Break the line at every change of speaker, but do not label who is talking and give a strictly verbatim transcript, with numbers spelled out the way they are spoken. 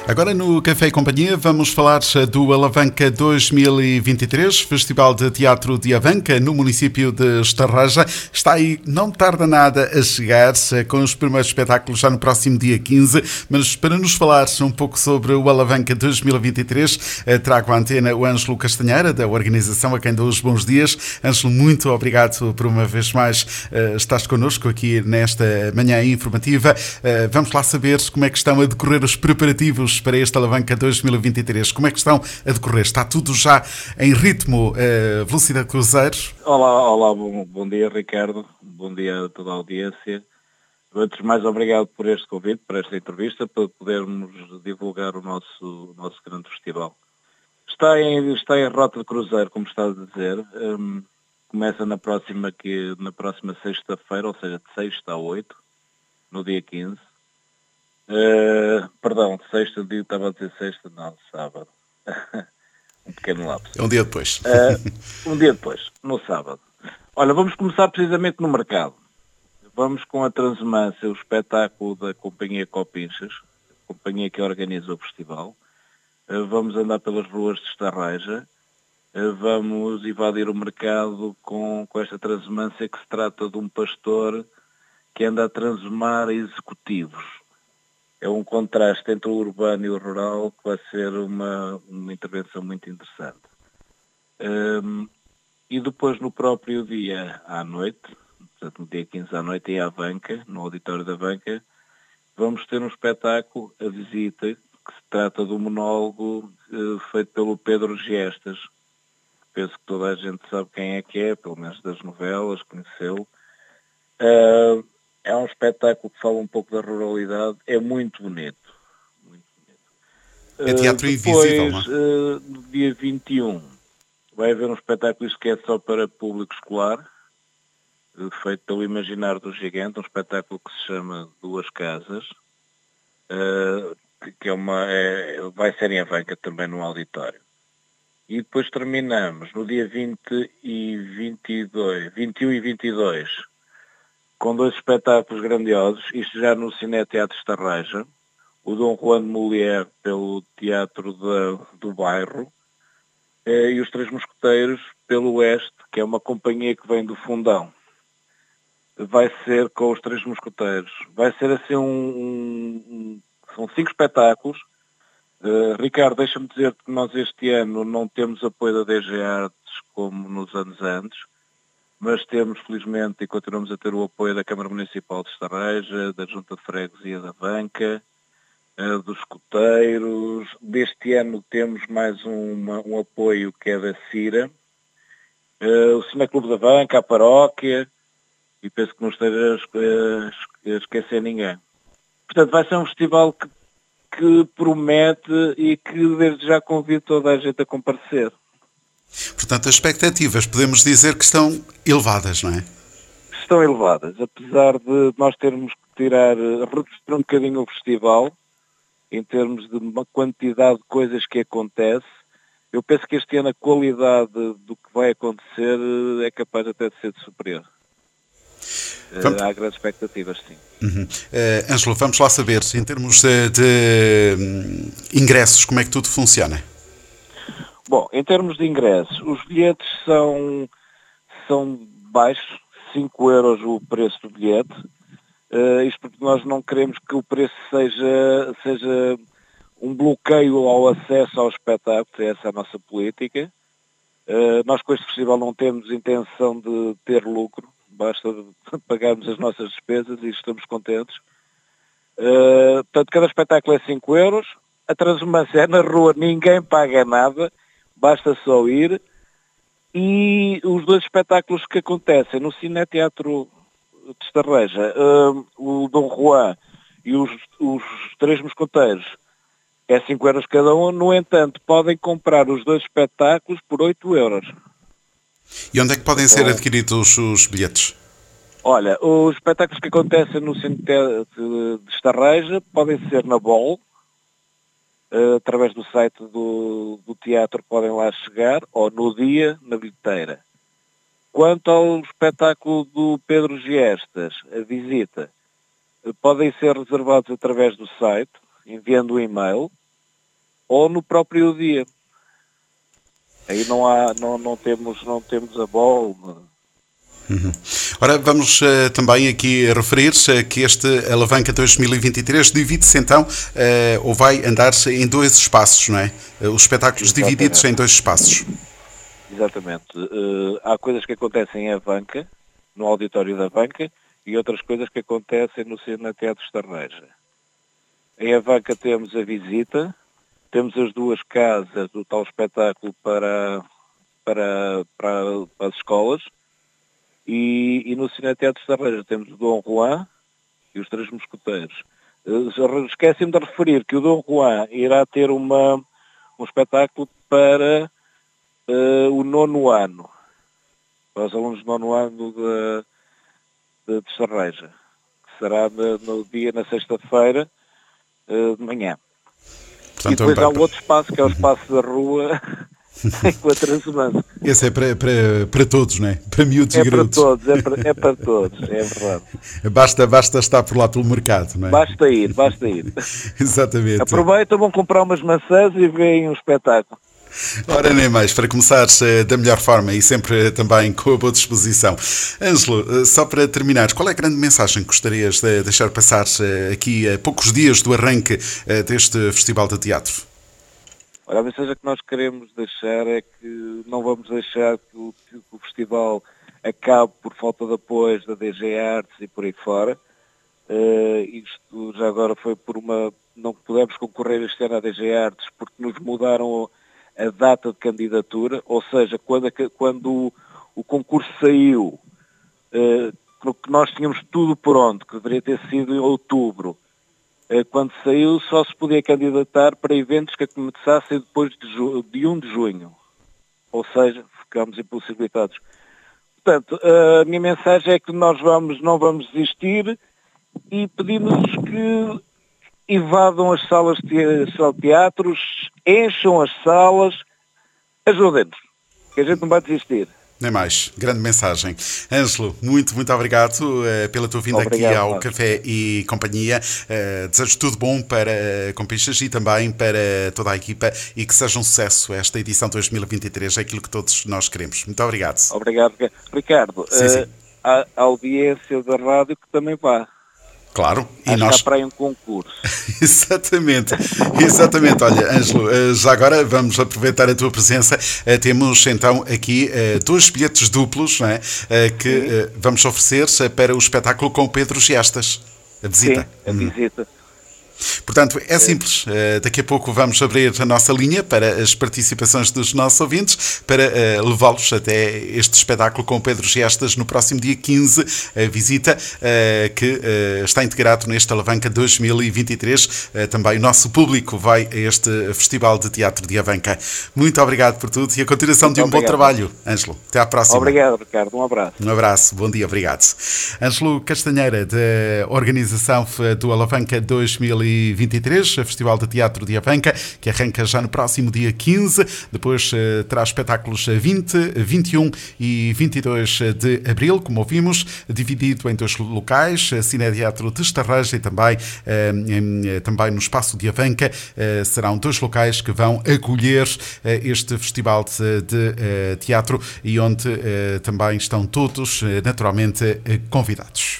Agora no Café e Companhia vamos falar do Alavanca dois mil e vinte e três, Festival de Teatro de Avanca, no município de Estarreja. Está aí, não tarda nada a chegar, com os primeiros espetáculos já no próximo dia quinze, mas para nos falar um pouco sobre o Alavanca dois mil e vinte e três, trago à antena o Ângelo Castanheira, da organização, a quem dou os bons dias. Ângelo, muito obrigado por uma vez mais estás connosco aqui nesta manhã informativa. Vamos lá saber como é que estão a decorrer os preparativos para este Alavanca dois mil e vinte e três. Como é que estão a decorrer? Está tudo já em ritmo, uh, velocidade cruzeiro?
Olá, olá bom, bom dia, Ricardo. Bom dia a toda a audiência. Antes de mais, obrigado por este convite, por esta entrevista, para podermos divulgar o nosso, o nosso grande festival. Está em, está em rota de cruzeiro, como está a dizer. Um, começa na próxima, que, na próxima sexta-feira, ou seja, de sexta a oito, no dia quinze. Uh, perdão, sexta, digo, estava a dizer sexta, não, sábado. Um pequeno lapso.
É um dia depois.
Uh, um dia depois, no sábado. Olha, vamos começar precisamente no mercado. Vamos com a Transumância, o espetáculo da Companhia Copinchas, a companhia que organiza o festival. Uh, vamos andar pelas ruas de Estarreja. Uh, vamos invadir o mercado com, com esta Transumância, que se trata de um pastor que anda a transumar executivos. É um contraste entre o urbano e o rural que vai ser uma, uma intervenção muito interessante. Um, e depois no próprio dia à noite, portanto no dia quinze à noite, em Avanca, no auditório da Avanca, vamos ter um espetáculo, A Visita, que se trata de um monólogo uh, feito pelo Pedro Giestas. Penso que toda a gente sabe quem é que é, pelo menos das novelas, conheceu. Uh, É um espetáculo que fala um pouco da ruralidade, é muito bonito. Muito bonito.
É teatro
uh,
invisível,
depois,
não é?
uh, no dia vinte e um, vai haver um espetáculo que é só para público escolar, uh, feito pelo Imaginário do Gigante, um espetáculo que se chama Duas Casas, uh, que é uma, é, vai ser em Avanca também no auditório. E depois terminamos no dia vinte e vinte e dois, vinte e um e vinte e dois, com dois espetáculos grandiosos, isto já no Cine Teatro Estarreja, o Dom Juan de Molière pelo Teatro da, do Bairro, eh, e os Três Mosqueteiros pelo Oeste, que é uma companhia que vem do Fundão. Vai ser com os Três Mosqueteiros. Vai ser assim um... um, um são cinco espetáculos. Uh, Ricardo, deixa-me dizer que nós este ano não temos apoio da D G Artes como nos anos antes, mas temos, felizmente, e continuamos a ter o apoio da Câmara Municipal de Estarreja, da Junta de Freguesia da Avanca, dos escoteiros. Deste ano temos mais uma, um apoio que é da CIRA, o Cineclube da Avanca, a Paróquia, e penso que não esteja a esquecer ninguém. Portanto, vai ser um festival que, que promete e que desde já convido toda a gente a comparecer.
Portanto, as expectativas podemos dizer que estão elevadas, não é?
Estão elevadas, apesar de nós termos que tirar, reduzir um bocadinho o festival, em termos de uma quantidade de coisas que acontece. Eu penso que este ano a qualidade do que vai acontecer é capaz até de ser de superior. Vamos... Há grandes expectativas, sim.
Uhum. Uh, Ângelo, vamos lá saber, em termos de, de ingressos, como é que tudo funciona?
Bom, em termos de ingressos, os bilhetes são, são baixos, cinco euros o preço do bilhete. Uh, isto porque nós não queremos que o preço seja, seja um bloqueio ao acesso ao espetáculo, essa é a nossa política. Uh, nós com este festival não temos intenção de ter lucro, basta pagarmos as nossas despesas e estamos contentes. Uh, portanto, cada espetáculo é cinco euros, a Transumância é na rua, ninguém paga nada, basta só ir. E os dois espetáculos que acontecem no Cine Teatro de Estarreja, uh, o Dom Juan e os, os Três Mosqueteiros, é cinco euros cada um. No entanto, podem comprar os dois espetáculos por oito euros.
E onde é que podem
então,
ser adquiridos os bilhetes?
Olha, os espetáculos que acontecem no Cine Teatro de Estarreja podem ser na Bol, uh, através do site do, do teatro podem lá chegar, ou no dia, na bilheteira. Quanto ao espetáculo do Pedro Giestas, A Visita, podem ser reservados através do site, enviando um e-mail. ou no próprio dia. Aí não há, não, não temos, não temos a bola.
Uhum. Ora, vamos uh, também aqui referir-se uh, que este Alavanca dois mil e vinte e três divide-se então, uh, ou vai andar-se em dois espaços, não é? Uh, os espetáculos
Exatamente.
divididos em dois espaços.
Exatamente. Uh, há coisas que acontecem em Avanca, no auditório da Banca, e outras coisas que acontecem no Cine Teatro Estarreja. Em Avanca temos a visita, temos as duas casas do tal espetáculo para, para, para, para as escolas, e, e no Cine Teatro Estarreja temos o Dom Juan e os Três Mosqueteiros. Uh, Esqueci-me de referir que o Dom Juan irá ter uma, um espetáculo para uh, o nono ano, para os alunos do nono ano de, de, de Estarreja, que será no, no dia, na sexta-feira, uh, de manhã. Portanto, e depois há um outro espaço, que é o espaço da rua, com a transhumância.
Esse é para, para, para todos, não é? Para miúdos
é
e graúdos.
Para todos, é, para, é para todos, é verdade.
Basta, basta estar por lá pelo mercado, não é?
Basta ir, basta ir.
Exatamente.
Aproveitam, vão comprar umas maçãs e veem um espetáculo.
Ora, nem mais, para começar da melhor forma e sempre também com a boa disposição. Ângelo, só para terminar, qual é a grande mensagem que gostarias de deixar passar aqui a poucos dias do arranque deste Festival de Teatro?
Olha, a mensagem que nós queremos deixar é que não vamos deixar que o, que o festival acabe por falta de apoios da D G Artes e por aí fora. Uh, isto já agora foi por uma... Não pudemos concorrer este ano à D G Artes porque nos mudaram a data de candidatura, ou seja, quando, a, quando o, o concurso saiu, uh, que nós tínhamos tudo pronto, que deveria ter sido em outubro, uh, quando saiu só se podia candidatar para eventos que começassem depois de, ju- de um de junho, ou seja, ficámos impossibilitados. Portanto, uh, a minha mensagem é que nós vamos, não vamos desistir e pedimos que invadam as salas de teatros, encham as salas, ajudem-nos, que a gente não vai desistir.
Nem mais. Grande mensagem. Ângelo, muito, muito obrigado uh, pela tua vinda obrigado, aqui ao Marcos. Café e Companhia. Uh, desejo tudo bom para uh, Compistas e também para toda a equipa e que seja um sucesso esta edição dois mil e vinte e três, é aquilo que todos nós queremos. Muito obrigado.
Obrigado, Ricardo.
Sim, sim.
Uh, a, a audiência da rádio que também vá.
Claro.
E nós... Está para aí um concurso.
Exatamente, exatamente. Olha, Ângelo, já agora vamos aproveitar a tua presença. Temos então aqui dois bilhetes duplos, não é? Que Sim. vamos oferecer para o espetáculo com o Pedro Giestas. A visita.
Sim, a visita.
Portanto, é simples. Daqui a pouco vamos abrir a nossa linha para as participações dos nossos ouvintes, para uh, levá-los até este espetáculo com o Pedro Giestas no próximo dia quinze, a visita uh, que uh, está integrado neste Alavanca dois mil e vinte e três. Uh, também o nosso público vai a este Festival de Teatro de Avanca. Muito obrigado por tudo e a continuação Muito de um obrigado. Bom trabalho, Ângelo. Até à próxima.
Obrigado, Ricardo. Um abraço.
Um abraço. Bom dia. Obrigado. Ângelo Castanheira, da organização do Alavanca dois mil e vinte e três, Festival de Teatro de Avanca, que arranca já no próximo dia quinze, depois uh, terá espetáculos vinte, vinte e um e vinte e dois de abril, como ouvimos, dividido em dois locais, Cine Teatro de Estarreja e também, uh, em, também no Espaço de Avanca. Uh, serão dois locais que vão acolher uh, este Festival de, de uh, Teatro e onde uh, também estão todos uh, naturalmente uh, convidados.